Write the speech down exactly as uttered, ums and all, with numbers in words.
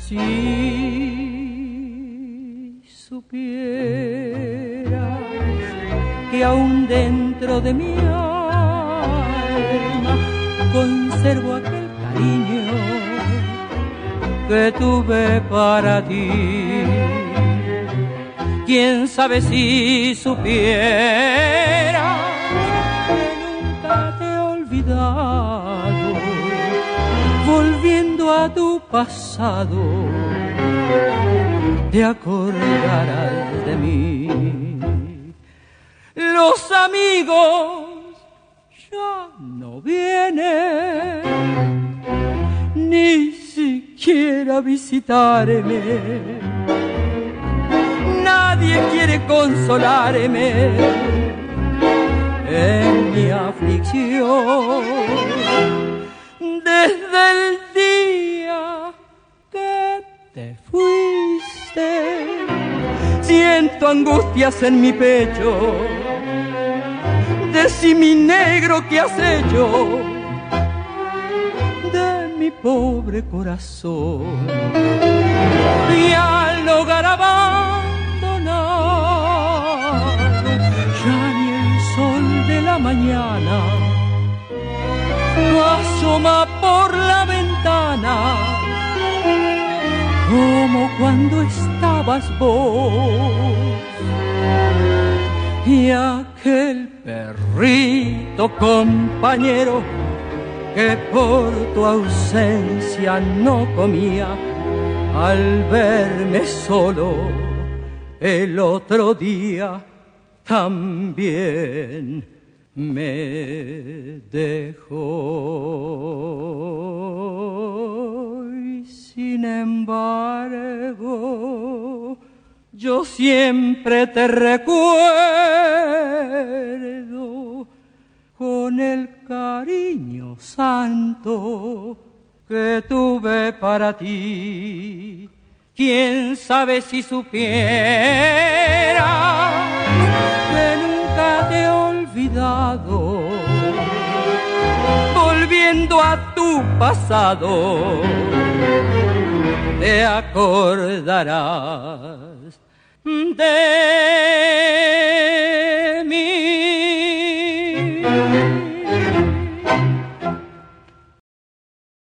Si supieras que aún dentro de mi alma conservo aquel cariño que tuve para ti. Quién sabe si supieras que nunca te he olvidado, volviendo a tu pasado, te acordarás de mí. Los amigos ya no vienen, ni siquiera visitarme. Nadie quiere consolarme en mi aflicción. Desde el día que te fuiste, siento angustias en mi pecho. Decí, mi negro, ¿qué has hecho de mi pobre corazón? Y al hogar abandonado, ya ni el sol de la mañana asoma por la ventana, como cuando estabas vos. Y aquel perrito compañero que por tu ausencia no comía, al verme solo el otro día también me dejó. Y sin embargo, yo siempre te recuerdo con el cariño santo que tuve para ti. Quién sabe si supiera que nunca te he olvidado, volviendo a tu pasado, te acordarás de